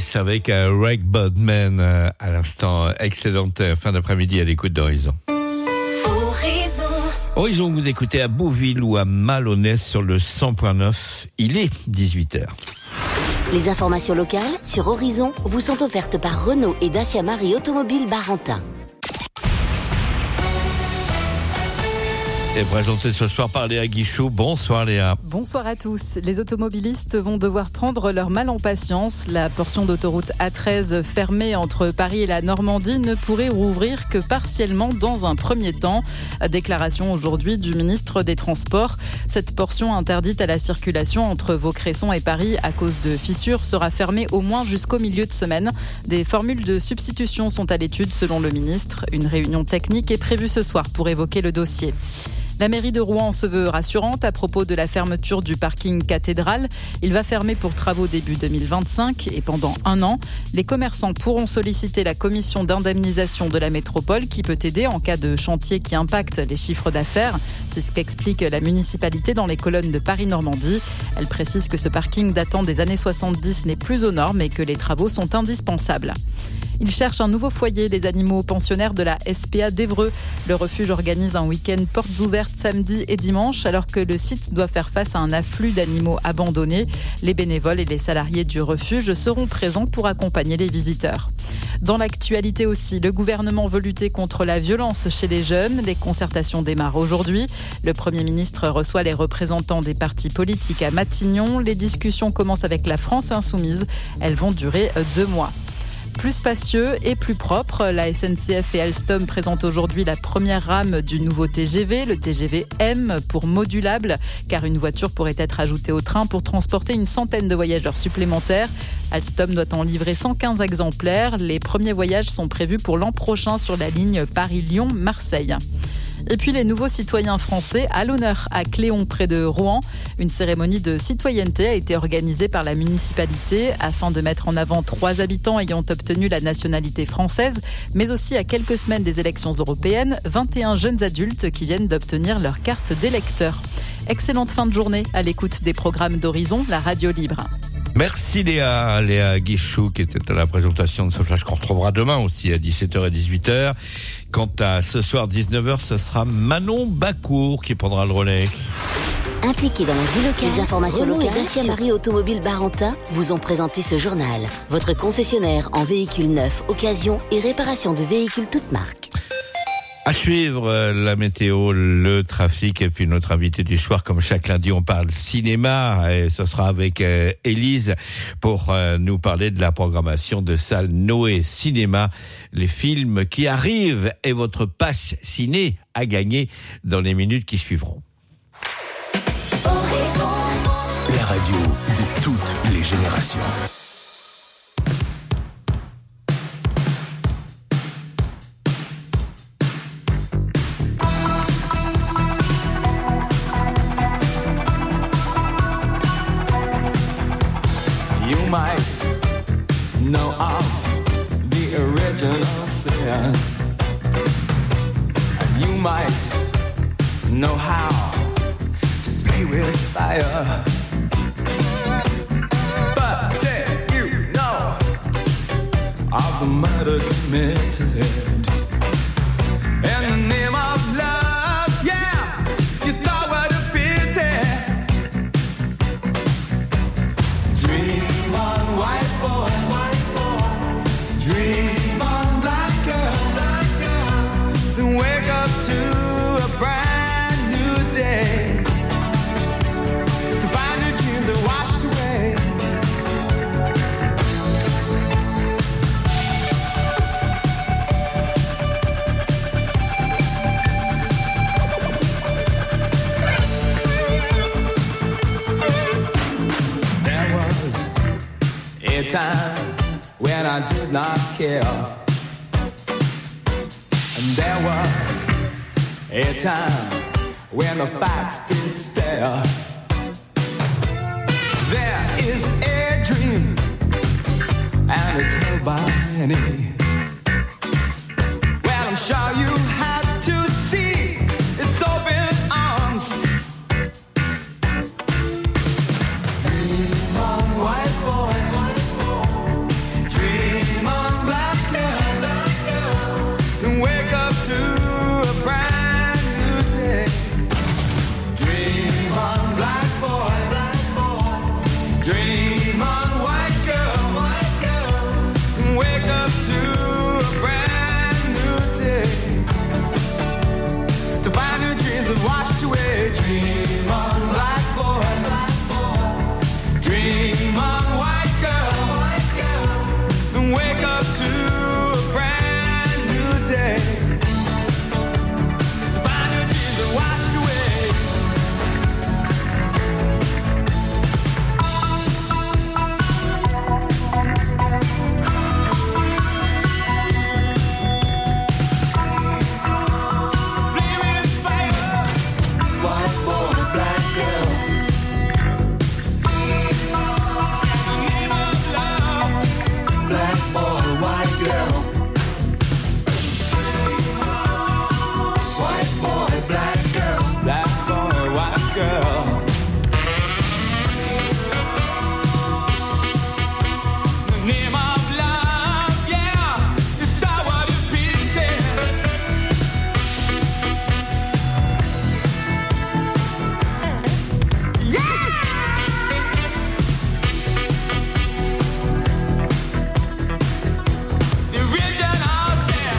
Alice avec Reg Budman à l'instant. Excellente fin d'après-midi à l'écoute d'Horizon. Horizon, vous écoutez à Beauville ou à Malonès sur le 100.9. Il est 18h. Les informations locales sur Horizon vous sont offertes par Renault et Dacia Marie Automobile Barentin. Et présenté ce soir par Léa Guichou. Bonsoir Léa. Bonsoir à tous. Les automobilistes vont devoir prendre leur mal en patience. La portion d'autoroute A13 fermée entre Paris et la Normandie ne pourrait rouvrir que partiellement dans un premier temps. Déclaration aujourd'hui du ministre des Transports. Cette portion interdite à la circulation entre Vaucresson et Paris à cause de fissures sera fermée au moins jusqu'au milieu de semaine. Des formules de substitution sont à l'étude selon le ministre. Une réunion technique est prévue ce soir pour évoquer le dossier. La mairie de Rouen se veut rassurante à propos de la fermeture du parking cathédrale. Il va fermer pour travaux début 2025 et pendant 1 an. Les commerçants pourront solliciter la commission d'indemnisation de la métropole qui peut aider en cas de chantier qui impacte les chiffres d'affaires. C'est ce qu'explique la municipalité dans les colonnes de Paris-Normandie. Elle précise que ce parking datant des années 70 n'est plus aux normes et que les travaux sont indispensables. Ils cherchent un nouveau foyer, les animaux pensionnaires de la SPA d'Évreux. Le refuge organise un week-end portes ouvertes samedi et dimanche, alors que le site doit faire face à un afflux d'animaux abandonnés. Les bénévoles et les salariés du refuge seront présents pour accompagner les visiteurs. Dans l'actualité aussi, le gouvernement veut lutter contre la violence chez les jeunes. Les concertations démarrent aujourd'hui. Le Premier ministre reçoit les représentants des partis politiques à Matignon. Les discussions commencent avec la France insoumise. Elles vont durer 2 mois. Plus spacieux et plus propre, la SNCF et Alstom présentent aujourd'hui la première rame du nouveau TGV, le TGV M pour modulable, car une voiture pourrait être ajoutée au train pour transporter une centaine de voyageurs supplémentaires. Alstom doit en livrer 115 exemplaires. Les premiers voyages sont prévus pour l'an prochain sur la ligne Paris-Lyon-Marseille. Et puis les nouveaux citoyens français à l'honneur à Cléon près de Rouen. Une cérémonie de citoyenneté a été organisée par la municipalité afin de mettre en avant 3 habitants ayant obtenu la nationalité française, mais aussi à quelques semaines des élections européennes, 21 jeunes adultes qui viennent d'obtenir leur carte d'électeur. Excellente fin de journée à l'écoute des programmes d'Horizon, la radio libre. Merci Léa Guichou qui était à la présentation de ce flash qu'on retrouvera demain aussi à 17h et 18h. Quant à ce soir 19h, ce sera Manon Bacour qui prendra le relais. Impliqués dans la vie locale, les informations locales et Dacia Marie Automobile Barentin vous ont présenté ce journal. Votre concessionnaire en véhicules neufs, occasion et réparation de véhicules toutes marques. À suivre la météo, le trafic et puis notre invité du soir. Comme chaque lundi, on parle cinéma et ce sera avec Élise pour nous parler de la programmation de salle Noé Cinéma, les films qui arrivent et votre passe ciné à gagner dans les minutes qui suivront. La radio de toutes les générations. You might know of the original sin, and you might know how to play with fire. But did you know of the murder committed in the name of love? Yeah, you thought what a pity. Dream on, white boy, dream on, black girl, then wake up to a brand new day, to find your dreams are washed away. There was a time when I did not care, and there was a time when the facts did stare. There is a dream, and it's held by many. Well, I'm sure you had to see its open arms. Dream on, white boy, up to a brand new day. To find your dreams are washed away. Flaming fire, white boy, black girl. Name of love, black boy, white girl. White boy, black girl. Black boy, white girl. Name of love, yeah, it's not what you pretend. Yeah. The original sin.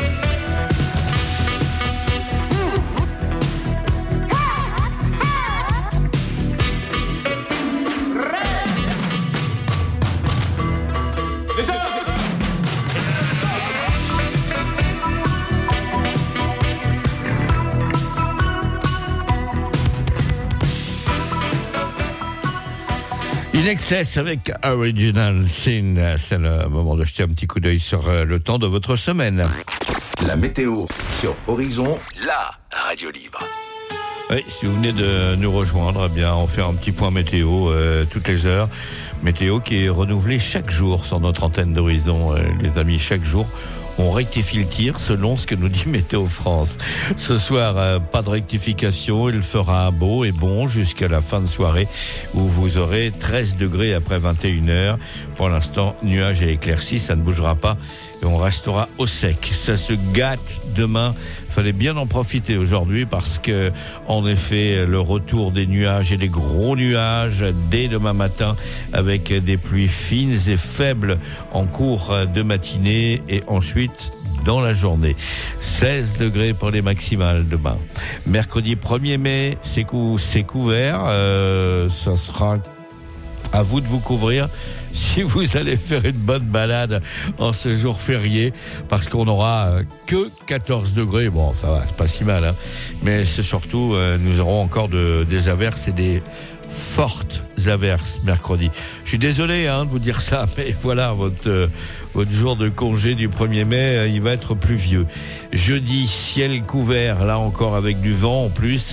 In Excess avec Original Sin. C'est le moment de jeter un petit coup d'œil sur le temps de votre semaine. La météo sur Horizon, la radio libre. Oui, si vous venez de nous rejoindre, eh bien, on fait un petit point météo toutes les heures. Météo qui est renouvelée chaque jour sur notre antenne d'Horizon, les amis, chaque jour. On rectifie le tir selon ce que nous dit Météo France. Ce soir, pas de rectification. Il fera beau et bon jusqu'à la fin de soirée où vous aurez 13 degrés après 21h. Pour l'instant, nuages et éclaircies, ça ne bougera pas et on restera au sec. Ça se gâte demain. Fallait bien en profiter aujourd'hui parce que, en effet, le retour des nuages et des gros nuages dès demain matin avec des pluies fines et faibles en cours de matinée et ensuite dans la journée. 16 degrés pour les maximales demain. Mercredi 1er mai, c'est couvert. Ça sera à vous de vous couvrir si vous allez faire une bonne balade en ce jour férié, parce qu'on n'aura que 14 degrés. Bon, ça va, c'est pas si mal, hein. Mais c'est surtout, nous aurons encore des averses et des fortes averses mercredi. Je suis désolé de vous dire ça, mais voilà, votre jour de congé du 1er mai, il va être pluvieux. Jeudi, ciel couvert, là encore avec du vent en plus,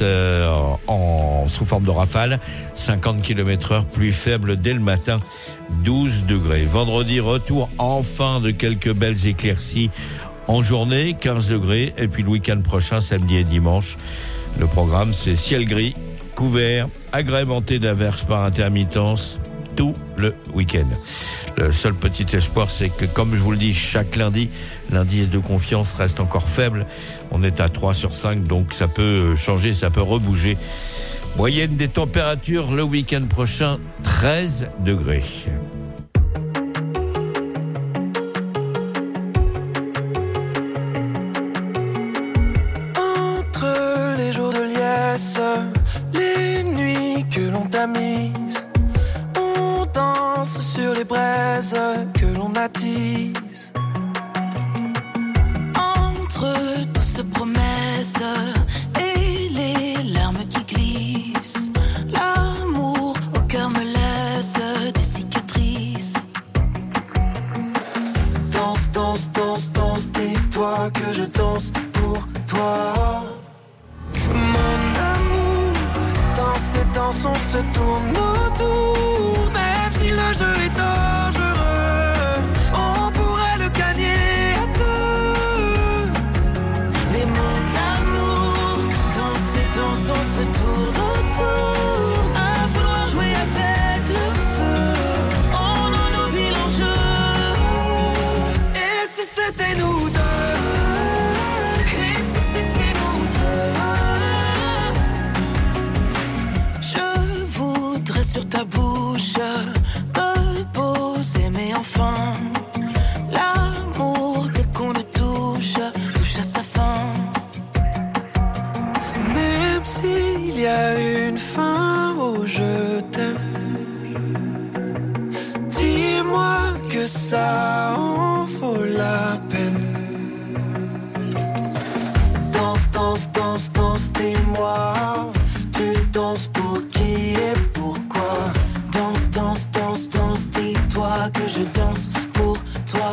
sous forme de rafale, 50 km/h, pluie faible dès le matin, 12 degrés. Vendredi, retour enfin de quelques belles éclaircies en journée, 15 degrés. Et puis le week-end prochain, samedi et dimanche, le programme c'est ciel gris, couvert, agrémenté d'averses par intermittence tout le week-end. Le seul petit espoir, c'est que, comme je vous le dis chaque lundi, l'indice de confiance reste encore faible. On est à 3 sur 5, donc ça peut changer, ça peut rebouger. Moyenne des températures le week-end prochain, 13 degrés. Entre les jours de liesse, les nuits que l'on t'a mises, on danse sur les braises que l'on attise. Entre toutes ces promesses et les larmes qui glissent, l'amour au cœur me laisse des cicatrices. Danse, danse, danse, danse, dis-toi que je danse pour toi. Mon amour, dans ces danses on se tourne autour. Même si le jeu est dangereux, on pourrait le gagner à deux. Mais mon amour, dans ces danses on se tourne autour. À vouloir jouer avec le feu, on en oublie l'enjeu. Et si c'était nous deux? Et si c'était nous deux? Je voudrais sur ta bouche me poser, mais enfin l'amour dès qu'on le touche touche à sa fin. Même s'il y a une fin au je t'aime, dis-moi que ça en vaut la peine. Danse, danse, danse, danse, dis-moi, tu danses pour qui et pourquoi? Danse, danse, danse, danse, dis-toi que je danse pour toi.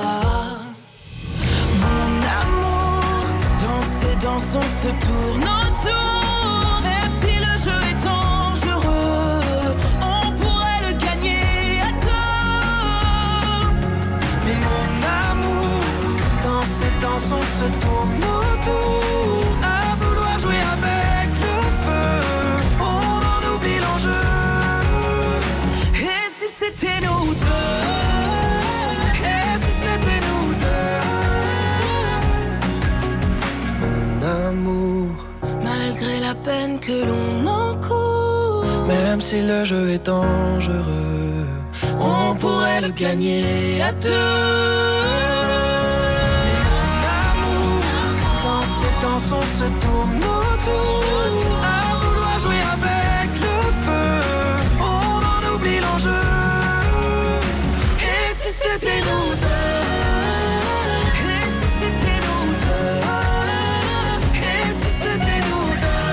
Mon amour, danser, dansons, se tourne autour. Même si le jeu est dangereux, on pourrait le gagner à deux. Mais mon amour, danser, dansons, se tourne autour. À vouloir jouer avec le feu, on en oublie l'enjeu. Et si c'était nous deux? Et si c'était nous deux? Mon amour, malgré la peine que l'on encourt, même si le jeu est dangereux, on pourrait le gagner à deux. Dansons, se tourne autour. À vouloir jouer avec le feu, on en oublie l'enjeu. Et si c'était nous deux? Et si c'était nous deux? Et si c'était nous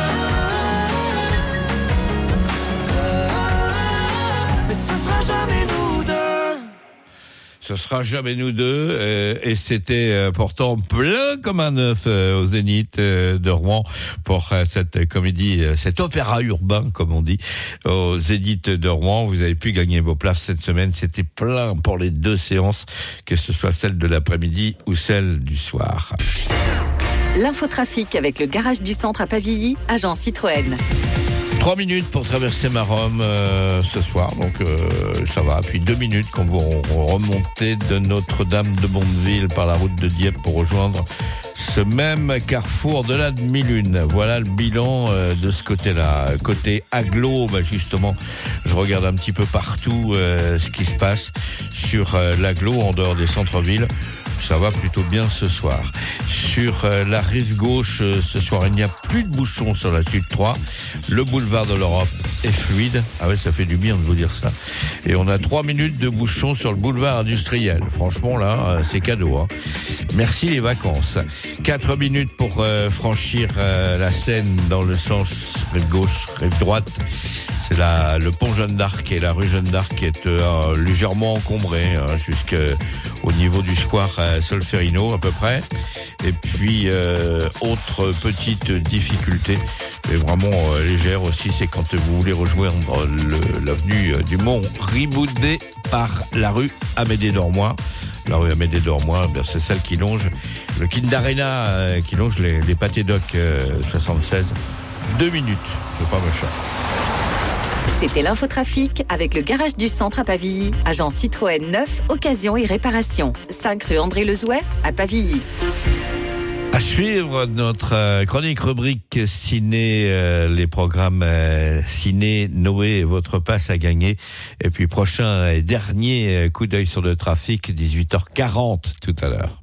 deux? Mais ce sera jamais nous deux. Ce sera jamais nous deux, et c'était pourtant plein comme un œuf au Zénith de Rouen pour cette comédie, cet opéra urbain comme on dit au Zénith de Rouen. Vous avez pu gagner vos places cette semaine, c'était plein pour les deux séances, que ce soit celle de l'après-midi ou celle du soir. L'infotrafic avec le garage du centre à Pavilly, agent Citroën. 3 minutes pour traverser Maromme ce soir, donc ça va. Puis 2 minutes quand vous remontez de Notre-Dame de Bondeville par la route de Dieppe pour rejoindre ce même carrefour de la demi-lune. Voilà le bilan de ce côté-là. Côté agglo, justement, je regarde un petit peu partout ce qui se passe sur l'agglo en dehors des centres-villes. Ça va plutôt bien ce soir. Sur la rive gauche, ce soir, il n'y a plus de bouchons sur la Sud 3. Le boulevard de l'Europe est fluide. Ah ouais, ça fait du bien de vous dire ça. Et on a 3 minutes de bouchons sur le boulevard industriel. Franchement, là, c'est cadeau, hein. Merci les vacances. 4 minutes pour franchir la Seine dans le sens rive gauche, rive droite. C'est le pont Jeanne d'Arc et la rue Jeanne d'Arc qui est légèrement encombrée jusqu'au niveau du square Solferino à peu près. Et puis autre petite difficulté, mais vraiment légère aussi, c'est quand vous voulez rejoindre l'avenue du Mont Riboudet par la rue Amédée d'Ormois. La rue Amédée d'Ormois, c'est celle qui longe le Kind Arena, qui longe les Pâtés Doc 76. 2 minutes, c'est pas méchant. C'était l'infotrafic avec le garage du centre à Pavilly, agent Citroën neuf, occasion et réparation. 5 rue André Lezouef à Pavilly. À suivre notre chronique rubrique ciné, les programmes ciné, Noé et votre passe à gagner. Et puis prochain et dernier coup d'œil sur le trafic, 18h40 tout à l'heure.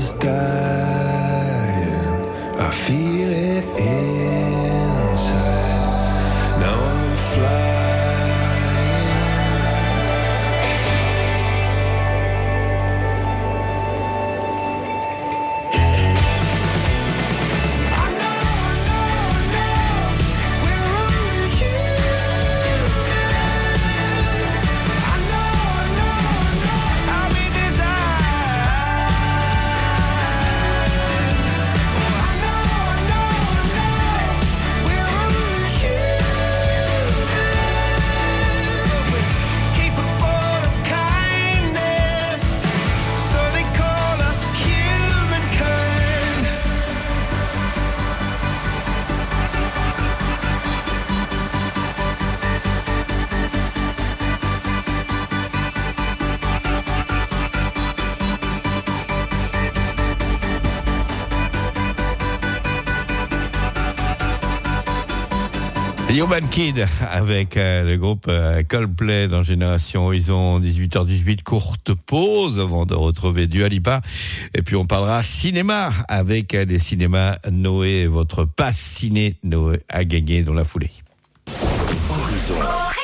was dying. I feel it inside. Now I'm flying. Human Kid avec le groupe Coldplay dans Génération Horizon, 18h18, courte pause avant de retrouver Dua Lipa. Et puis on parlera cinéma avec les cinémas Noé, votre passe ciné Noé à gagner dans la foulée. Horizon.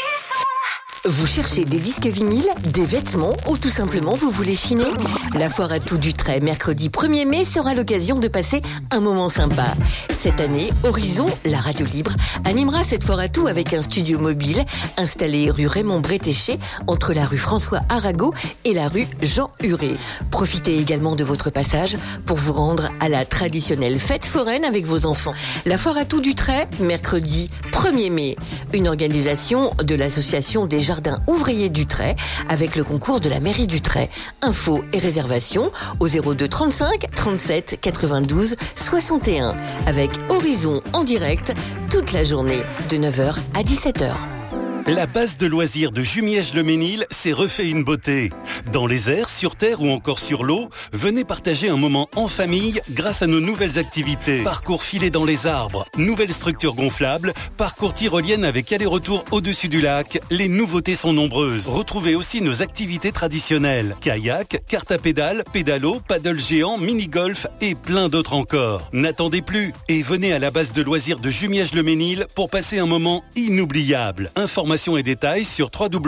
Vous cherchez des disques vinyles, des vêtements ou tout simplement vous voulez chiner? La foire à tout du trait, mercredi 1er mai, sera l'occasion de passer un moment sympa. Cette année, Horizon, la radio libre, animera cette foire à tout avec un studio mobile installé rue Raymond Bretéché entre la rue François Arago et la rue Jean Huré. Profitez également de votre passage pour vous rendre à la traditionnelle fête foraine avec vos enfants. La foire à tout du trait, mercredi 1er mai. Une organisation de l'association des jardins ouvriers du Trait avec le concours de la mairie du Trait. Infos et réservations au 02 35 37 92 61 avec Horizon en direct toute la journée de 9h à 17h. La base de loisirs de Jumièges-le-Mesnil s'est refait une beauté. Dans les airs, sur terre ou encore sur l'eau, venez partager un moment en famille grâce à nos nouvelles activités. Parcours filé dans les arbres, nouvelles structures gonflables, parcours tyrolienne avec aller-retour au-dessus du lac. Les nouveautés sont nombreuses. Retrouvez aussi nos activités traditionnelles. Kayak, carte à pédales, pédalo, paddle géant, mini-golf et plein d'autres encore. N'attendez plus et venez à la base de loisirs de Jumièges-le-Mesnil pour passer un moment inoubliable. Informations et détails sur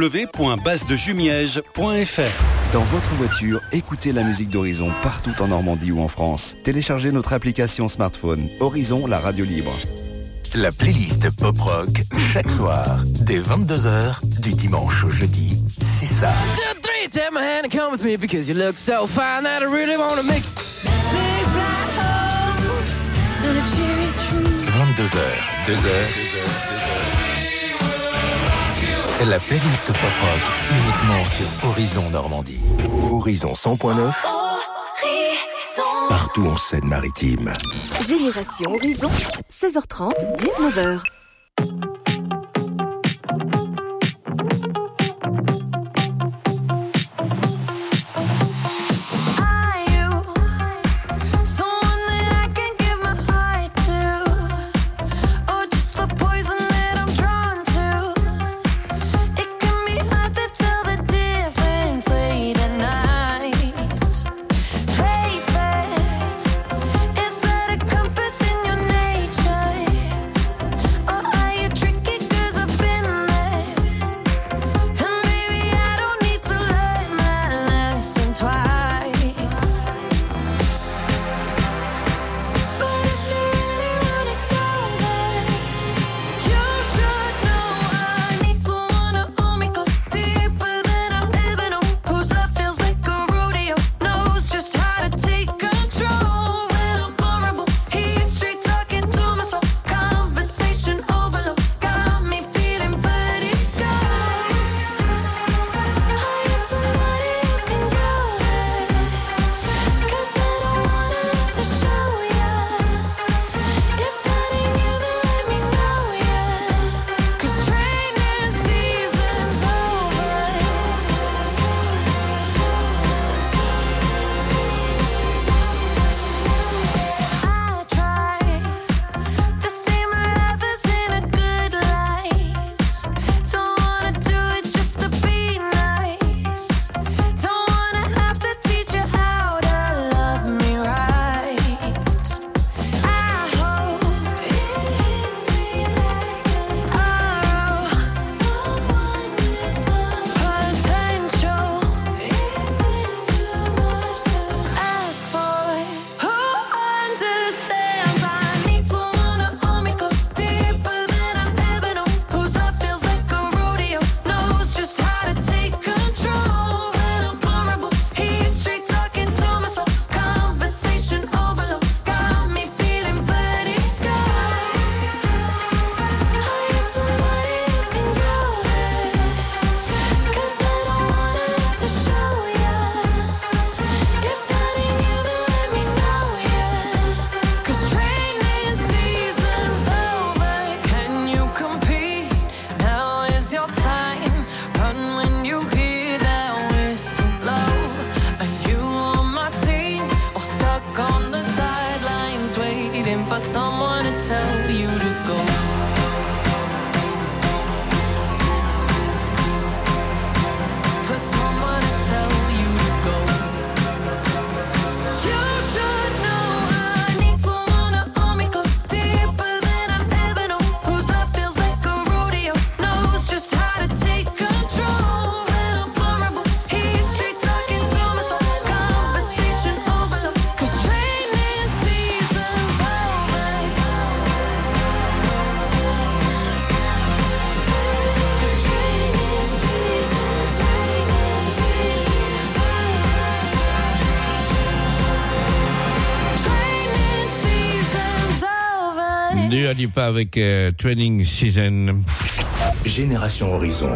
www.basedejumièges.fr. Dans votre voiture, écoutez la musique d'Horizon partout en Normandie ou en France. Téléchargez notre application smartphone Horizon, la radio libre. La playlist pop rock chaque soir dès 22h du dimanche au jeudi. C'est ça. 22h, 2h. La playlist pop rock uniquement sur Horizon Normandie. Horizon 100.9. Partout en Seine-Maritime. Génération Horizon, 16h30, 19h. Oh Dua Lipa avec Training Season. Génération Horizon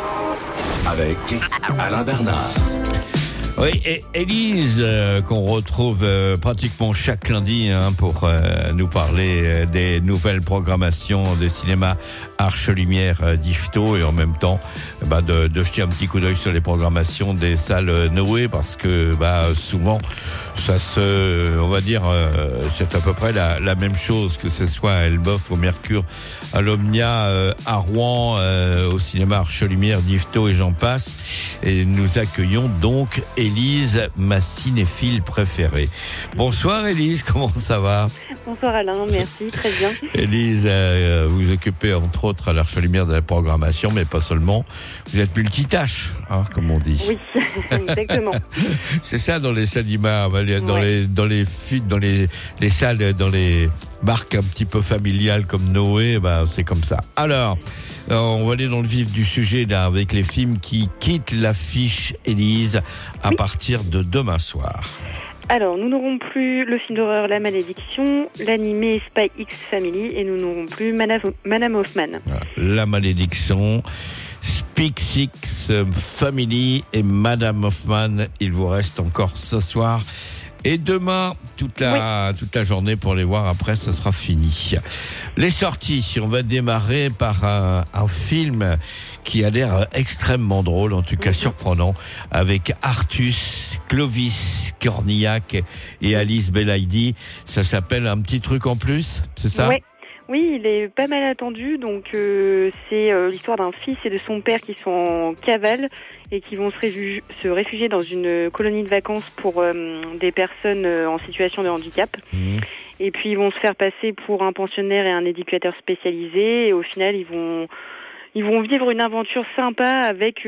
avec Alain Bernard. Oui, et Élise, qu'on retrouve pratiquement chaque lundi pour nous parler des nouvelles programmations de cinéma Arche-Lumière d'Yvetot, et en même temps de jeter un petit coup d'œil sur les programmations des salles Noé, parce que souvent ça on va dire c'est à peu près la même chose, que ce soit à Elbeuf, au Mercure, à l'Omnia, à Rouen, au cinéma Arche-Lumière d'Yvetot, et j'en passe. Et nous accueillons donc Élise, ma cinéphile préférée. Bonsoir Élise, comment ça va? Bonsoir Alain, merci, très bien. Élise, vous vous occupez entre autres à l'Arche-Lumière de la programmation, mais pas seulement. Vous êtes multitâche, comme on dit. Oui, exactement. C'est ça dans les cinémas, dans les salles, dans les marques un petit peu familiales comme Noé, c'est comme ça. Alors, on va aller dans le vif du sujet là, avec les films qui quittent l'affiche, Élise, à partir de demain soir. Alors, nous n'aurons plus le film d'horreur La Malédiction, l'animé Spy X Family, et nous n'aurons plus Madame Hoffman. La Malédiction, Spy X Family et Madame Hoffman, il vous reste encore ce soir et demain toute la journée pour les voir. Après, ça sera fini. Les sorties, on va démarrer par un film qui a l'air extrêmement drôle, en tout cas surprenant, avec Artus, Clovis Cornillac et Alice Belaïdi. Ça s'appelle Un petit truc en plus, c'est ça? Oui, il est pas mal attendu. Donc c'est l'histoire d'un fils et de son père qui sont en cavale et qui vont se réfugier dans une colonie de vacances pour des personnes en situation de handicap. Et puis ils vont se faire passer pour un pensionnaire et un éducateur spécialisé, et au final ils vont vivre une aventure sympa avec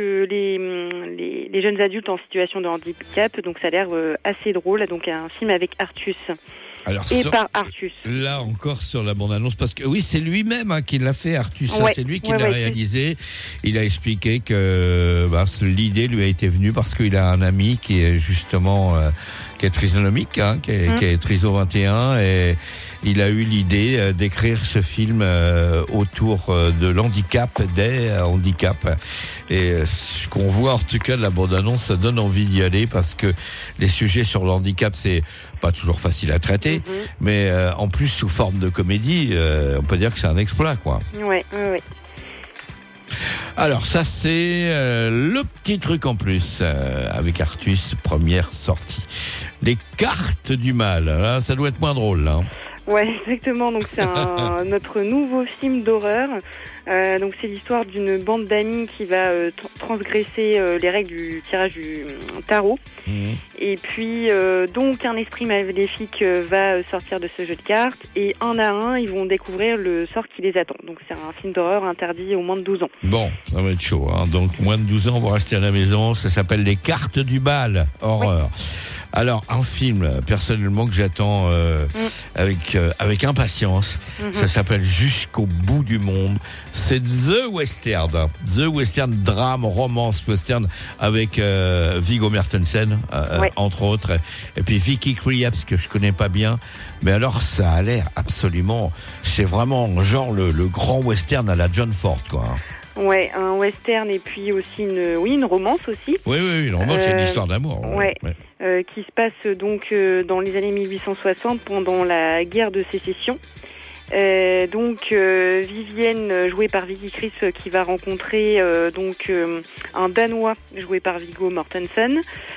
les jeunes adultes en situation de handicap. Donc ça a l'air assez drôle. Donc un film avec Artus. Alors, par Artus. Là encore sur la bande-annonce, parce que oui, c'est lui-même qui l'a fait, Artus. C'est lui qui l'a réalisé. Il a expliqué que l'idée lui a été venue parce qu'il a un ami qui est justement qui est trisonomique, qui est triso 21, et il a eu l'idée d'écrire ce film autour de l'handicap, des handicaps. Et ce qu'on voit en tout cas de la bande-annonce, ça donne envie d'y aller, parce que les sujets sur le handicap, c'est pas toujours facile à traiter, mais en plus sous forme de comédie, on peut dire que c'est un exploit, quoi. Oui. Alors ça, c'est le petit truc en plus avec Artus, première sortie. Les cartes du mal, là, ça doit être moins drôle, là. Ouais, exactement. Donc c'est notre nouveau film d'horreur. Donc c'est l'histoire d'une bande d'amis qui va transgresser les règles du tirage du tarot. Et puis donc un esprit maléfique va sortir de ce jeu de cartes, et un à un ils vont découvrir le sort qui les attend. Donc c'est un film d'horreur interdit aux moins de 12 ans. Bon, ça va être chaud, Donc moins de 12 ans, on va rester à la maison. Ça s'appelle Les cartes du bal, horreur. Alors, un film, personnellement, que j'attends avec impatience, ça s'appelle Jusqu'au bout du monde. C'est The Western. The Western, drame, romance, western, avec Viggo Mortensen, entre autres. Et puis Vicky Krieps, que je connais pas bien. Mais alors, ça a l'air absolument... C'est vraiment genre le grand western à la John Ford, quoi. Ouais, un western, et puis aussi une romance aussi. Oui, une romance, c'est une histoire d'amour. Qui se passe donc dans les années 1860, pendant la guerre de sécession. Vivienne, jouée par Vicky Krieps, qui va rencontrer un Danois joué par Viggo Mortensen.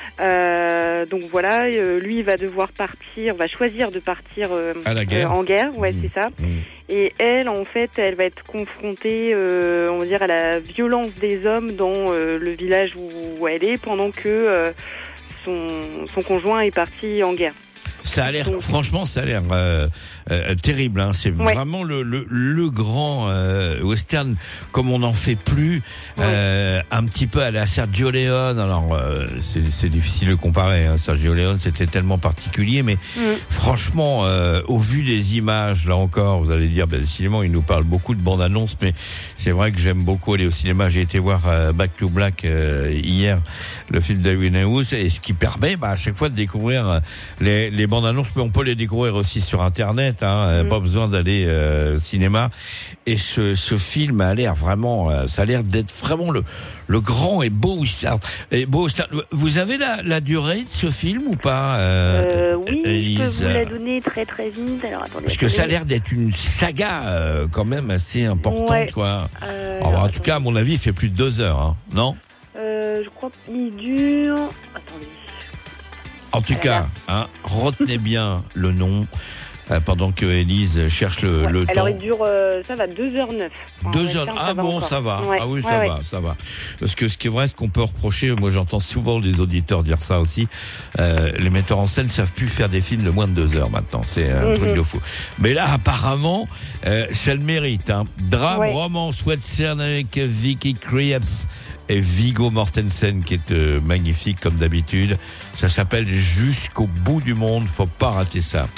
Lui va devoir choisir de partir à la guerre. En guerre, c'est ça. Et elle, en fait, elle va être confrontée, on va dire, à la violence des hommes dans le village où elle est, pendant que son conjoint est parti en guerre. Ça a l'air, franchement, ça a l'air terrible. C'est vraiment le grand western, comme on n'en fait plus, un petit peu à la Sergio Leone. Alors, c'est difficile de comparer. Sergio Leone, c'était tellement particulier, mais franchement, au vu des images, là encore, vous allez dire, le cinéma, il nous parle beaucoup de bandes-annonces, mais c'est vrai que j'aime beaucoup aller au cinéma. J'ai été voir Back to Black hier, le film d'Alwyn House, et ce qui permet à chaque fois de découvrir les bandes bandes annonces, mais on peut les découvrir aussi sur Internet. Pas besoin d'aller au cinéma. Et ce film a l'air vraiment, ça a l'air d'être vraiment le grand et beau Western. Vous avez la durée de ce film ou pas, oui, Élise? je peux vous la donner très très vite. Alors attendez. Parce que ça a l'air d'être une saga quand même assez importante, quoi. En tout cas, à mon avis, il fait plus de 2 heures, non? Je crois qu'il dure. Attendez. En tout cas, retenez bien le nom. Pendant que Élise cherche le temps. Alors il dure, ça va 2h09. 2h. Ah bon, ça va. Ouais. Ah oui, ça va. Parce que ce qui est vrai, ce qu'on peut reprocher, moi j'entends souvent les auditeurs dire ça aussi, les metteurs en scène ne savent plus faire des films de moins de 2 heures maintenant. C'est un truc de fou. Mais là, apparemment, ça le mérite. Drame, romance, western avec Vicky Krieps et Viggo Mortensen qui est magnifique comme d'habitude. Ça s'appelle Jusqu'au bout du monde, faut pas rater ça.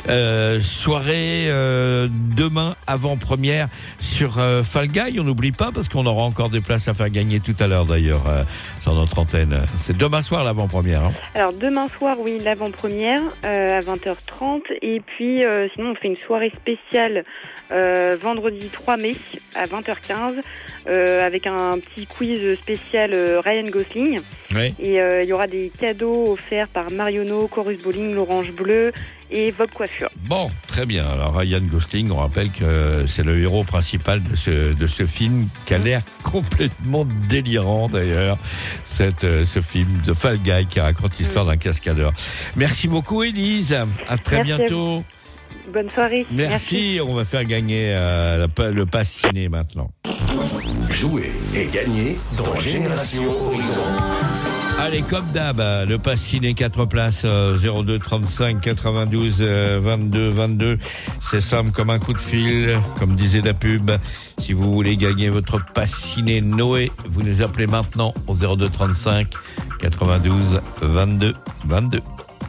Soirée demain avant-première sur Fall Guy, on n'oublie pas parce qu'on aura encore des places à faire gagner tout à l'heure d'ailleurs sur notre antenne. C'est demain soir l'avant-première. Alors demain soir, oui, l'avant-première à 20h30 et puis sinon on fait une soirée spéciale vendredi 3 mai à 20h15 avec un petit quiz spécial Ryan Gosling. Oui. Et il y aura des cadeaux offerts par Marionneau, Chorus Bowling, l'Orange Bleu et Vogue Coiffure. Bon, très bien. Alors Ryan Gosling, on rappelle que c'est le héros principal de ce film qui a l'air complètement délirant d'ailleurs. Ce film The Fall Guy qui raconte l'histoire d'un cascadeur. Merci beaucoup Élise. À très bientôt. Bonne soirée. Merci. On va faire gagner le pass ciné maintenant. Jouer et gagner dans Génération Horizon. Allez, comme d'hab, le pass ciné 4 places 02 35 92 22 22. C'est simple comme un coup de fil, comme disait la pub. Si vous voulez gagner votre pass ciné Noé, vous nous appelez maintenant au 02 35 92 22 22.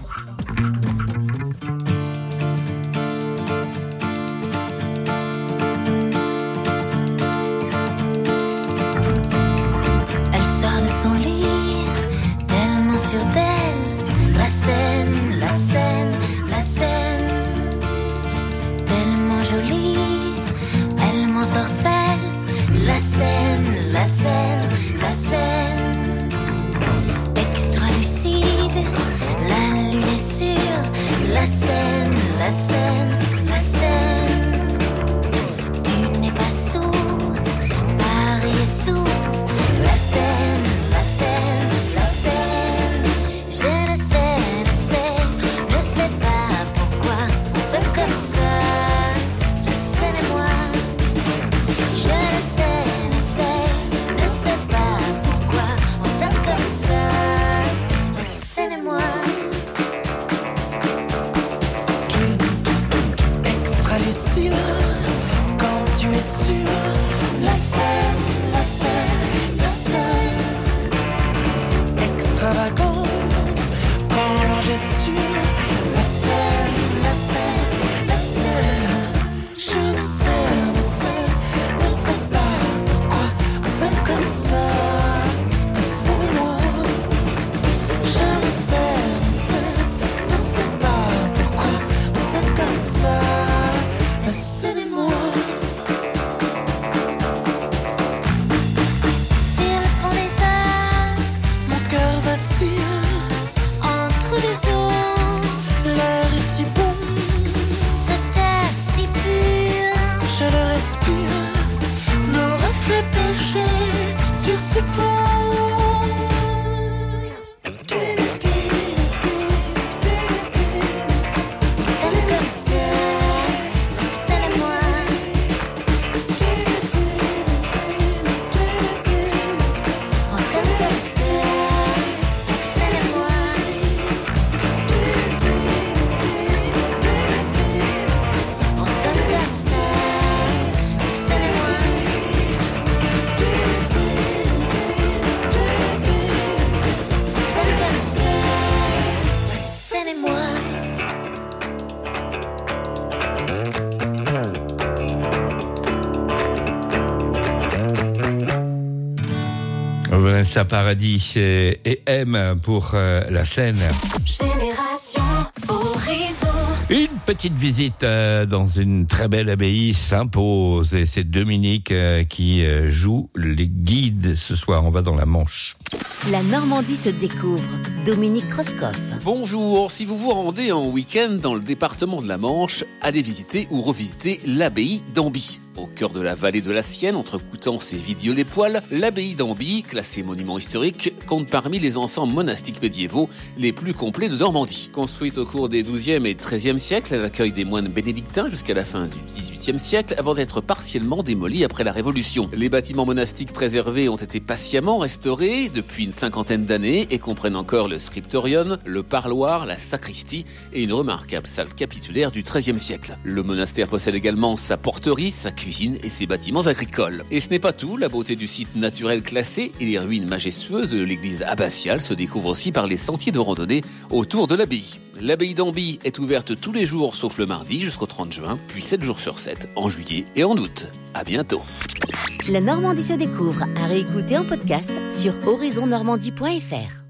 La scène, extra lucide, la lune est sûre, la scène, tu n'es pas sourd, Paris est sourd, la scène, je ne sais pas pourquoi on s'aime comme ça, la scène et moi, je ne sais. Vanessa Paradis et M pour la scène. Génération Horizon. Petite visite dans une très belle abbaye s'impose et c'est Dominique qui joue les guides ce soir. On va dans la Manche. La Normandie se découvre. Dominique Krauskopf. Bonjour, si vous vous rendez en week-end dans le département de la Manche, allez visiter ou revisiter l'abbaye d'Amby. Au cœur de la vallée de la Sienne, entre Coutances et Vidieu-les-Poils, l'abbaye d'Amby, classée monument historique, compte parmi les ensembles monastiques médiévaux les plus complets de Normandie. Construite au cours des XIIe et XIIIe siècles, elle accueille des moines bénédictins jusqu'à la fin du XVIIIe siècle, avant d'être partiellement démolie après la Révolution. Les bâtiments monastiques préservés ont été patiemment restaurés depuis une cinquantaine d'années et comprennent encore le scriptorium, le parloir, la sacristie et une remarquable salle capitulaire du XIIIe siècle. Le monastère possède également sa porterie, sa cuisine et ses bâtiments agricoles. Et ce n'est pas tout, la beauté du site naturel classé et les ruines majestueuses de l'église abbatiale se découvrent aussi par les sentiers de randonnée autour de l'abbaye. L'abbaye d'Amby est ouverte tous les jours sauf le mardi jusqu'au 30 juin, puis 7 jours sur 7 en juillet et en août. À bientôt. La Normandie se découvre à réécouter en podcast sur horizonnormandie.fr.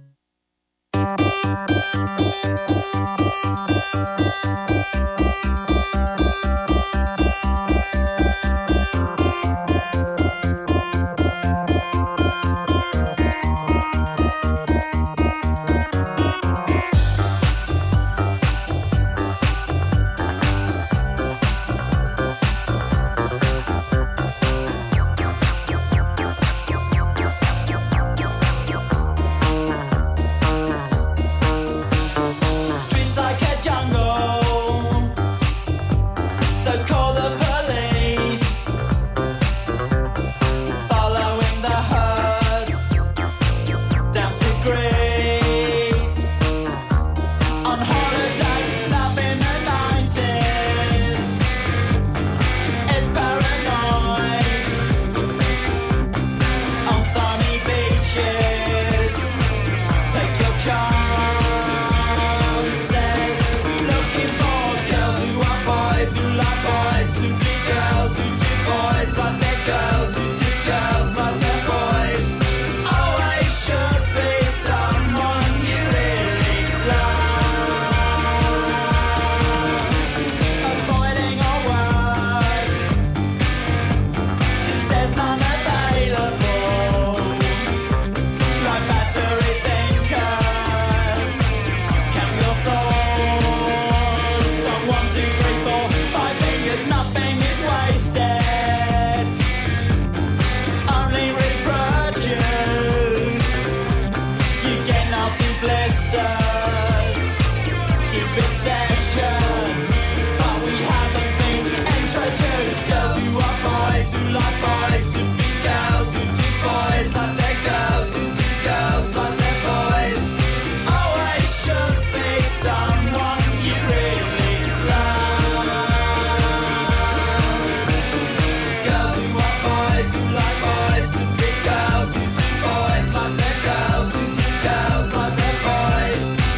Boys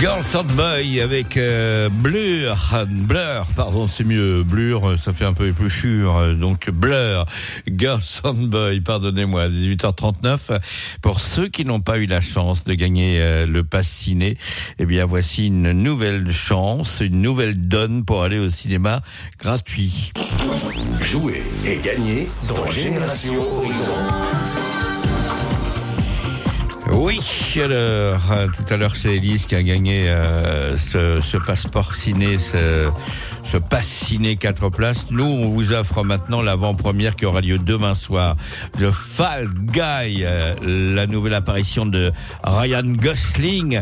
Girls and Boy avec Blur, pardon, c'est mieux, Blur, ça fait un peu épluchure, donc Blur, Girls and Boy, pardonnez-moi, 18h39. Pour ceux qui n'ont pas eu la chance de gagner le pass ciné, eh bien voici une nouvelle chance, une nouvelle donne pour aller au cinéma gratuit. Jouez et gagnez dans Génération Horizon. Oui, alors, tout à l'heure c'est Élise qui a gagné ce passeport ciné, ce pass ciné 4 places. Nous, on vous offre maintenant l'avant-première qui aura lieu demain soir. The Fall Guy, la nouvelle apparition de Ryan Gosling,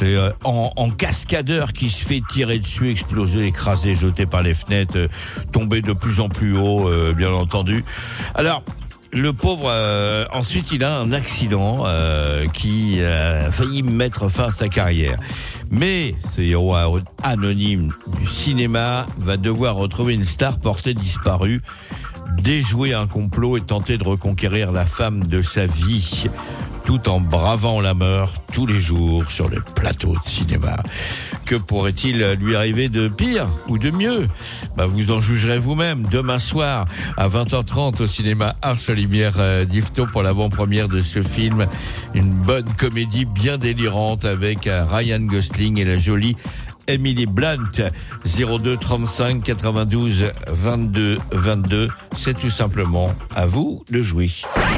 en cascadeur qui se fait tirer dessus, exploser, écraser, jeté par les fenêtres, tomber de plus en plus haut, bien entendu. Alors, le pauvre, ensuite, il a un accident qui a failli mettre fin à sa carrière. Mais ce héros anonyme du cinéma va devoir retrouver une star portée disparue, déjouer un complot et tenter de reconquérir la femme de sa vie, tout en bravant la mort tous les jours sur les plateaux de cinéma. Que pourrait-il lui arriver de pire ou de mieux ? Vous en jugerez vous-même demain soir à 20h30 au cinéma Arche Lumière d'Yvetot pour l'avant-première de ce film. Une bonne comédie bien délirante avec Ryan Gosling et la jolie Emily Blunt. 02 35 92 22 22. C'est tout simplement à vous de jouer.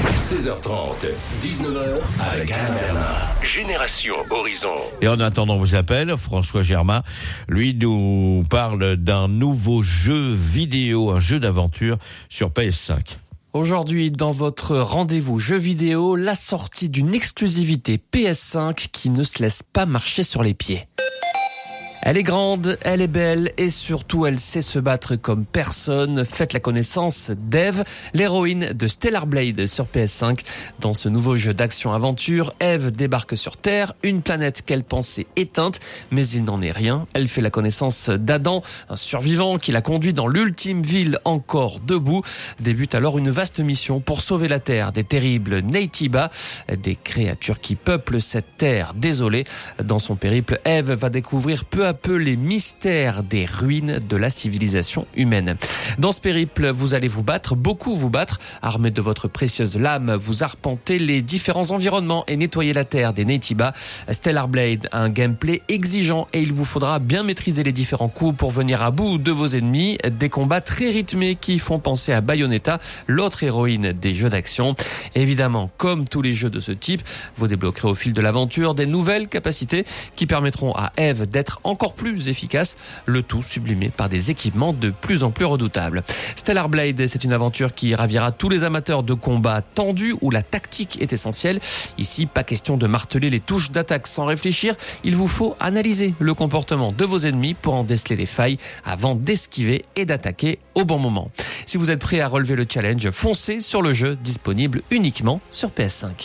16h30, 19h avec Alain Bernard. Génération Horizon. Et en attendant vos appels, François Germain, lui, nous parle d'un nouveau jeu vidéo, un jeu d'aventure sur PS5. Aujourd'hui, dans votre rendez-vous jeu vidéo, la sortie d'une exclusivité PS5 qui ne se laisse pas marcher sur les pieds. Elle est grande, elle est belle et surtout elle sait se battre comme personne. Faites la connaissance d'Eve, l'héroïne de Stellar Blade sur PS5. Dans ce nouveau jeu d'action-aventure, Eve débarque sur Terre, une planète qu'elle pensait éteinte, mais il n'en est rien. Elle fait la connaissance d'Adam, un survivant qui la conduit dans l'ultime ville encore debout. Débute alors une vaste mission pour sauver la Terre des terribles Naytiba, des créatures qui peuplent cette Terre désolée. Dans son périple, Eve va découvrir peu à peu les mystères des ruines de la civilisation humaine. Dans ce périple, vous allez vous battre, beaucoup vous battre. Armé de votre précieuse lame, vous arpentez les différents environnements et nettoyer la terre des Naytiba. Stellar Blade a un gameplay exigeant et il vous faudra bien maîtriser les différents coups pour venir à bout de vos ennemis. Des combats très rythmés qui font penser à Bayonetta, l'autre héroïne des jeux d'action. Évidemment, comme tous les jeux de ce type, vous débloquerez au fil de l'aventure des nouvelles capacités qui permettront à Eve d'être encore plus efficace, le tout sublimé par des équipements de plus en plus redoutables. Stellar Blade, c'est une aventure qui ravira tous les amateurs de combats tendus où la tactique est essentielle. Ici, pas question de marteler les touches d'attaque sans réfléchir, il vous faut analyser le comportement de vos ennemis pour en déceler les failles avant d'esquiver et d'attaquer au bon moment. Si vous êtes prêt à relever le challenge, foncez sur le jeu disponible uniquement sur PS5.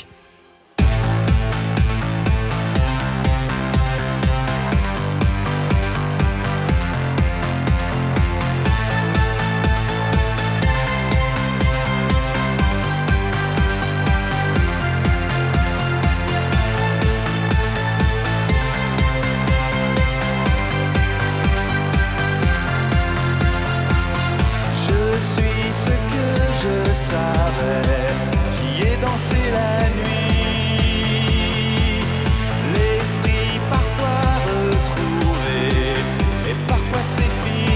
J'y ai dansé la nuit, l'esprit parfois retrouvé, et parfois c'est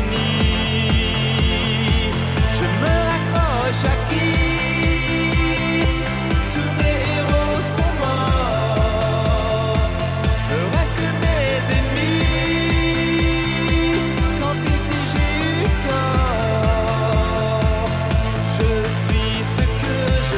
fini. Je me raccroche à qui? Tous mes héros sont morts, ne reste que mes ennemis. Tant pis si j'ai eu tort, je suis ce que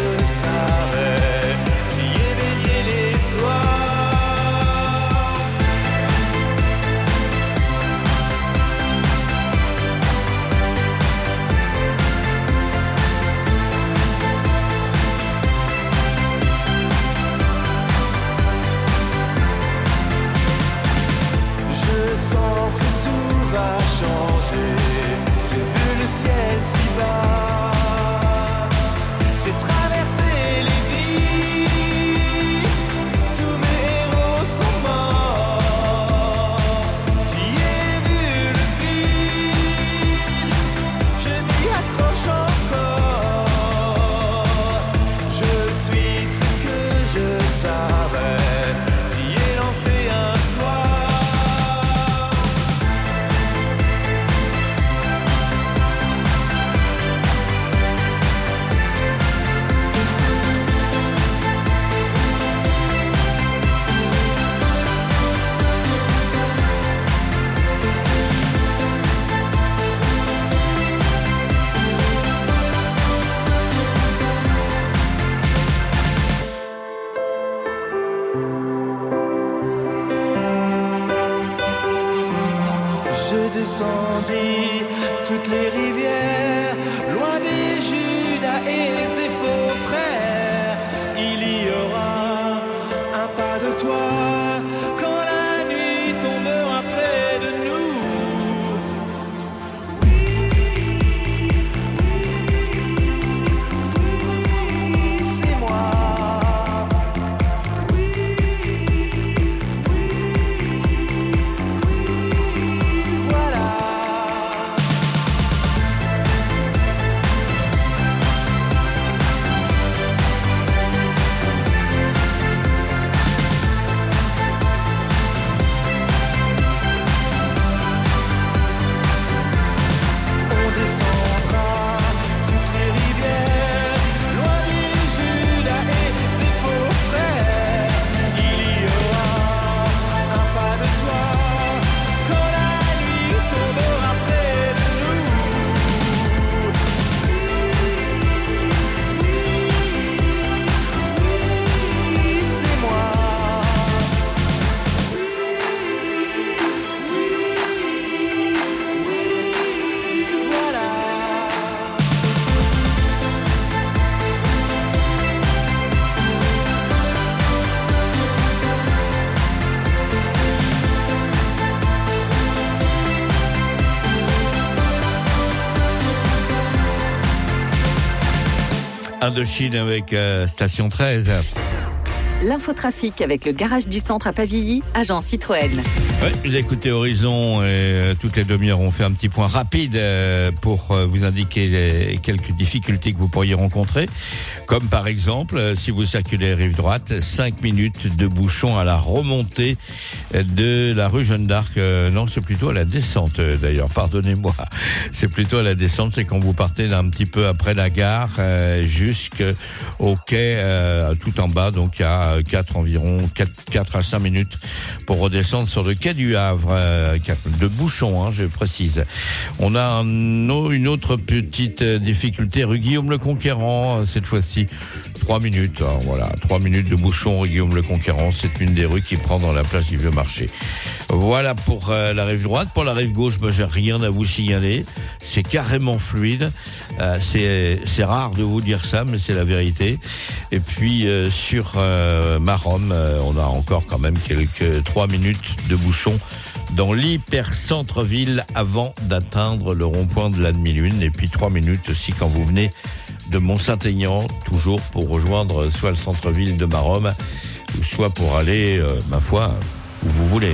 Indochine avec Station 13. L'infotrafic avec le garage du centre à Pavilly, agent Citroën. Ouais, vous écoutez Horizon et toutes les demi-heures on fait un petit point rapide pour vous indiquer quelques difficultés que vous pourriez rencontrer. Comme par exemple, si vous circulez rive droite, 5 minutes de bouchon à la remontée de la rue Jeanne d'Arc. Non, c'est plutôt à la descente d'ailleurs, pardonnez-moi. C'est plutôt à la descente, c'est quand vous partez d'un petit peu après la gare jusqu'au quai tout en bas, donc il y a 4 à 5 minutes pour redescendre sur le quai du Havre, de bouchon, je précise. On a une autre petite difficulté rue Guillaume le Conquérant, cette fois-ci 3 minutes, voilà, 3 minutes de bouchon rue Guillaume le Conquérant, c'est une des rues qui prend dans la place du Vieux Marché. Voilà pour la rive droite. Pour la rive gauche, j'ai rien à vous signaler. C'est carrément fluide. C'est rare de vous dire ça, mais c'est la vérité. Et puis sur Maromme, on a encore quand même quelques 3 minutes de bouchon dans l'hyper centre-ville avant d'atteindre le rond-point de la demi-lune. Et puis 3 minutes aussi quand vous venez de Mont-Saint-Aignan, toujours pour rejoindre soit le centre-ville de Maromme, ou soit pour aller, ma foi, où vous voulez.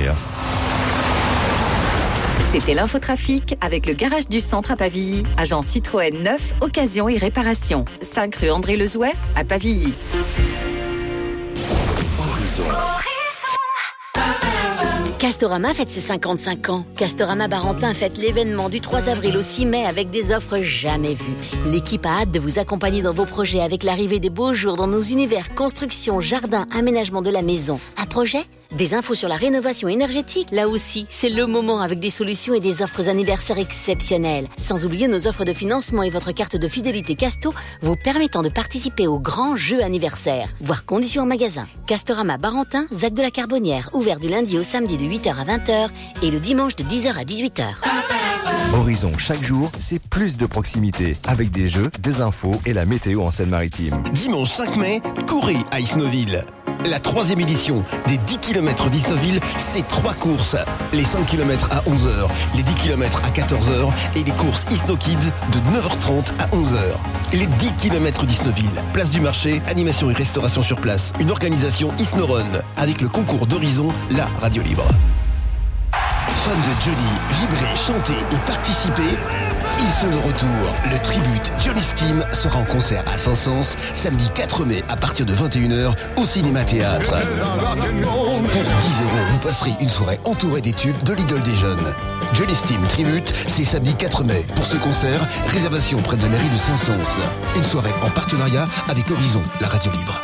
C'était l'infotrafic avec le garage du centre à Pavilly, agent Citroën neuf, occasion et réparation. 5 rue André Lezouef à Pavilly. Castorama fête ses 55 ans. Castorama Barentin fête l'événement du 3 avril au 6 mai avec des offres jamais vues. L'équipe a hâte de vous accompagner dans vos projets avec l'arrivée des beaux jours dans nos univers construction, jardin, aménagement de la maison. Un projet ? Des infos sur la rénovation énergétique ? Là aussi, c'est le moment avec des solutions et des offres anniversaires exceptionnelles. Sans oublier nos offres de financement et votre carte de fidélité Casto vous permettant de participer au grand jeu anniversaire. Voir conditions en magasin. Castorama Barentin, ZAC de la Carbonnière, ouvert du lundi au samedi de 8h à 20h et le dimanche de 10h à 18h. Horizon, chaque jour, c'est plus de proximité, avec des jeux, des infos et la météo en Seine-Maritime. Dimanche 5 mai, courez à Isnoville. La 3e édition des 10 km d'Isnoville, c'est 3 courses. Les 5 km à 11h, les 10 km à 14h et les courses Isno Kids de 9h30 à 11h. Les 10 km d'Isnoville, place du marché, animation et restauration sur place. Une organisation Isnorun avec le concours d'Horizon, la radio libre. Fans de Johnny, vibrer, chanter et participer, ils sont de retour. Le tribute Johnny Steam sera en concert à Saint-Saëns samedi 4 mai à partir de 21h au Cinéma Théâtre. Pour 10 €, vous passerez une soirée entourée des tubes de l'idole des jeunes. Johnny Steam Tribute, c'est samedi 4 mai. Pour ce concert, réservation près de la mairie de Saint-Saëns. Une soirée en partenariat avec Horizon, la radio libre.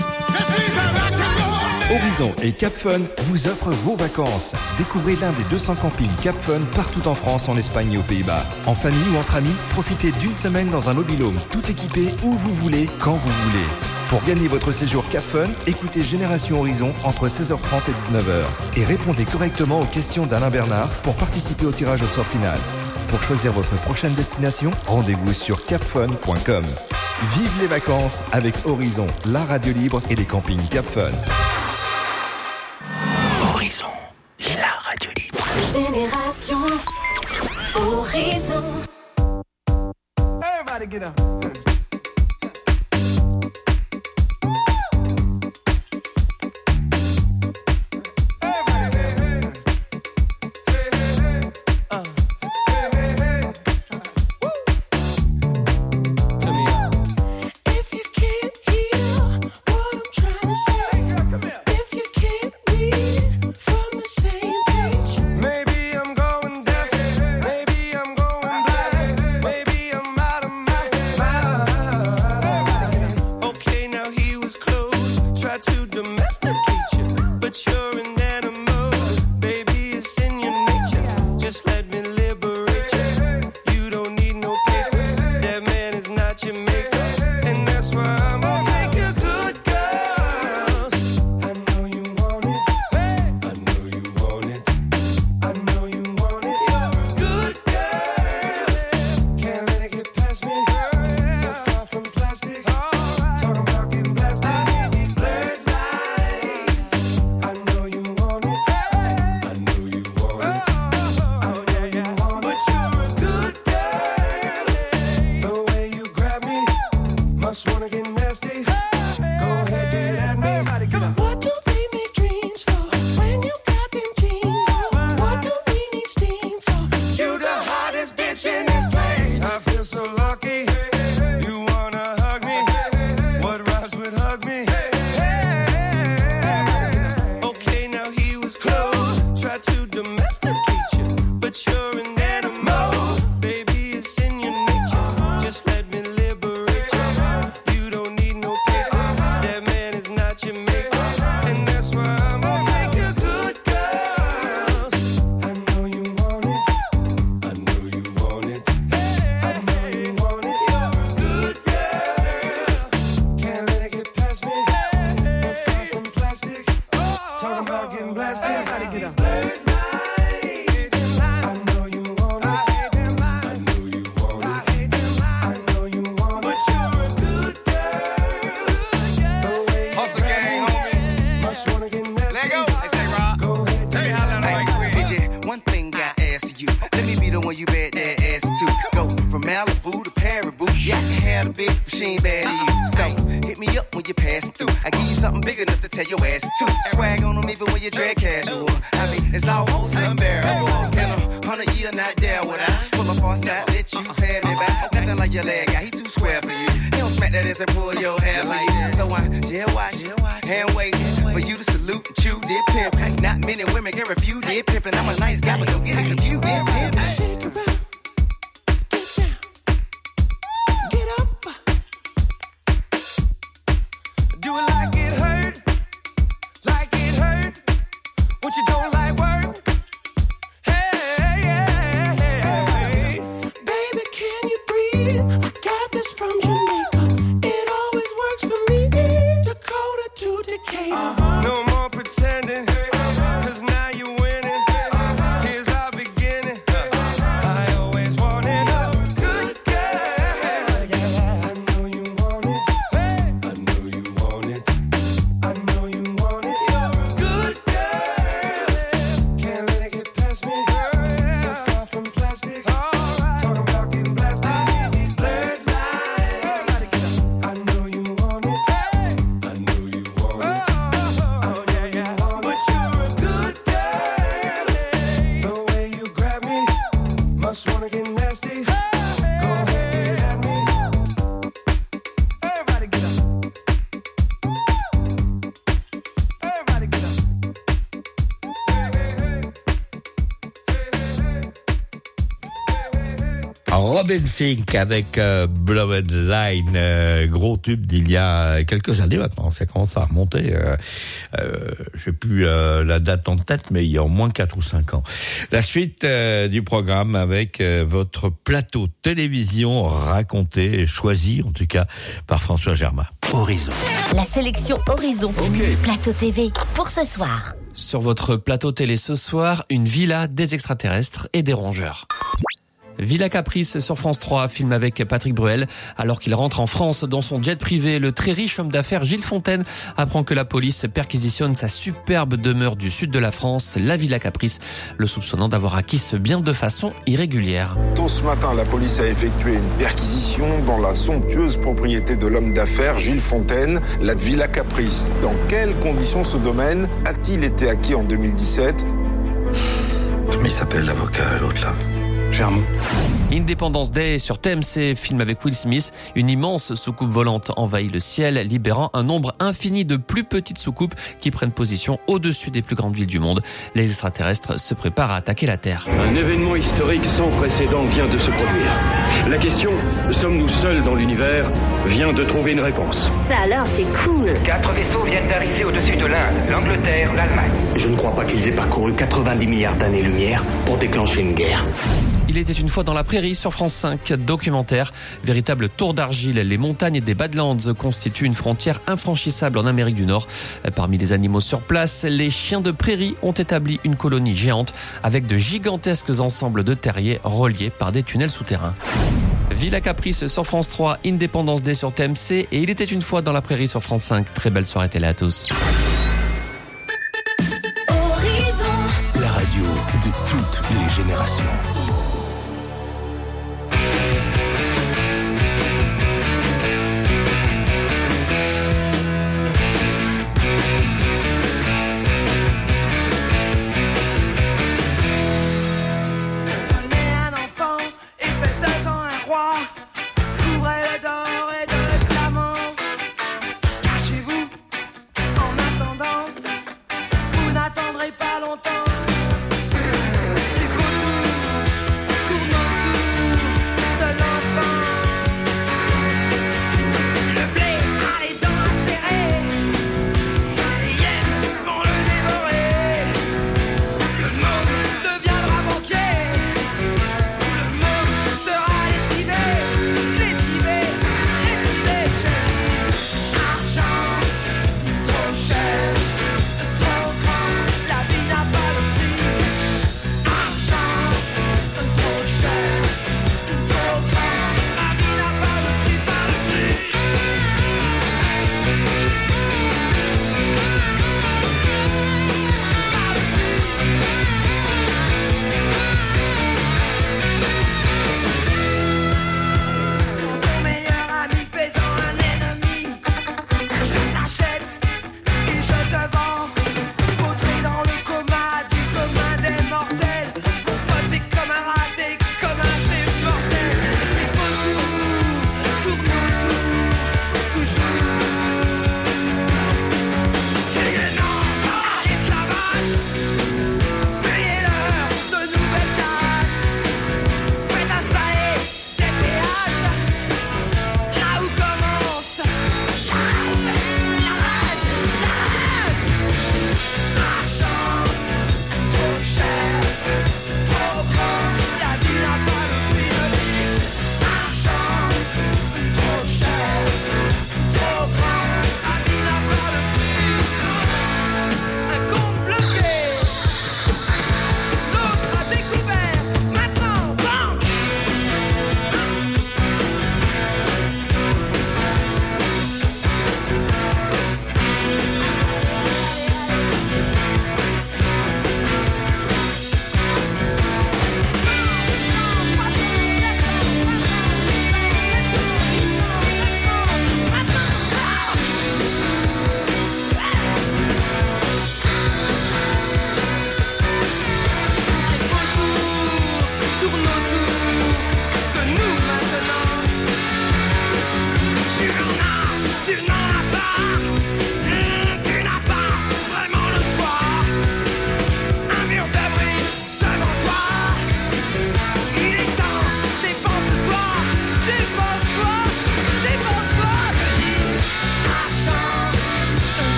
Horizon et Cap Fun vous offrent vos vacances. Découvrez l'un des 200 campings Cap Fun partout en France, en Espagne et aux Pays-Bas. En famille ou entre amis, profitez d'une semaine dans un mobil-home, tout équipé où vous voulez, quand vous voulez. Pour gagner votre séjour Cap Fun, écoutez Génération Horizon entre 16h30 et 19h et répondez correctement aux questions d'Alain Bernard pour participer au tirage au sort final. Pour choisir votre prochaine destination, rendez-vous sur capfun.com. Vive les vacances avec Horizon, la radio libre et les campings Cap Fun. Horizon, la radio libre. Génération Horizon. Everybody get up. get nasty. Go ahead, get at me. What do we make dreams for when you got them jeans on? What do we need steam for? You the hottest bitch in this place. I feel so lucky. You wanna hug me? What rhymes with hug me? Okay, now he was close. Try to domesticate you, but you're an animal. Baby, it's in your nature. Just let me liberate you. You don't need no papers. That man is not your maker. And that's why I'm gonna take your good girls. I know you want it. I know you want it. I know you want it. You're a good girl. Can't let it get past me. You're far from plastic. Talking about getting blasted. These blurred lines. I know you want it. I know you want it. I know you want it. But you're a good girl. The way you grab me, must wanna get nasty. Go ahead, Hey, holla like BJ, one thing I ask you. Let me be the one you bet that ass to. Go from Malibu to Paribu. Yeah, I can have a bitch, but she ain't bad to you. So hit me up when you pass through. I give you something big enough to tell your ass to. Swag on them even when you drag casual. I mean, it's almost unbearable. In 100 years, not there would I pull up on side, let you pay me back. Nothing like your leg guy, he too square for you. He don't smack that ass and pull your hair like that. So I jail watch, hand waiting for you to salute and chew did pimp. Not many women can refuse did pimp, and I'm a nice guy, but don't get it confused did pimp. shake it up. Get up. Do it like it hurt. Like it hurt. What you don't like work. Hey. Baby, can you breathe? I got this from Jamaica. It always works for me. Dakota to Decatur. No more pretending. Cause now you're winning. Here's our beginning. I always wanted a good girl. Yeah, I know you want it. I know you want it. I know you want it. You're a good girl. Can't let it get past me. You're far from plastic. Talking about getting blasted. These blurred lines. I know you want it. I know you want it. Oh yeah. But you're a good girl. The way you grab me, must wanna get nasty. Go ahead, get at me. Everybody get up. Everybody get up. Robin Thicke avec Blowed Line, gros tube d'il y a quelques années maintenant, ça commence à remonter, je sais plus la date en tête, mais il y a au moins 4 ou 5 ans. La suite du programme avec votre plateau télévision raconté, choisi en tout cas par François Germain. Horizon. La sélection Horizon, plateau TV, pour ce soir. Sur votre plateau télé ce soir, une villa, des extraterrestres et des rongeurs. Villa Caprice sur France 3, film avec Patrick Bruel. Alors qu'il rentre en France dans son jet privé, le très riche homme d'affaires Gilles Fontaine apprend que la police perquisitionne sa superbe demeure du sud de la France, la Villa Caprice, le soupçonnant d'avoir acquis ce bien de façon irrégulière. Tôt ce matin, la police a effectué une perquisition dans la somptueuse propriété de l'homme d'affaires Gilles Fontaine, la Villa Caprice. Dans quelles conditions ce domaine a-t-il été acquis en 2017 ? Comment il s'appelle l'avocat, l'autre là ? Independence Day sur TMC, film avec Will Smith. Une immense soucoupe volante envahit le ciel, libérant un nombre infini de plus petites soucoupes qui prennent position au-dessus des plus grandes villes du monde. Les extraterrestres se préparent à attaquer la Terre. Un événement historique sans précédent vient de se produire. La question, sommes-nous seuls dans l'univers, vient de trouver une réponse. Ça alors, c'est cool. 4 vaisseaux viennent d'arriver au-dessus de l'Inde, l'Angleterre, l'Allemagne. Je ne crois pas qu'ils aient parcouru 90 milliards d'années-lumière pour déclencher une guerre. Il était une fois dans la prairie sur France 5, documentaire. Véritable tour d'argile, les montagnes des Badlands constituent une frontière infranchissable en Amérique du Nord. Parmi les animaux sur place, les chiens de prairie ont établi une colonie géante avec de gigantesques ensembles de terriers reliés par des tunnels souterrains. Villa Caprice sur France 3, Independence Day sur TMC et Il était une fois dans la prairie sur France 5. Très belle soirée télé à tous.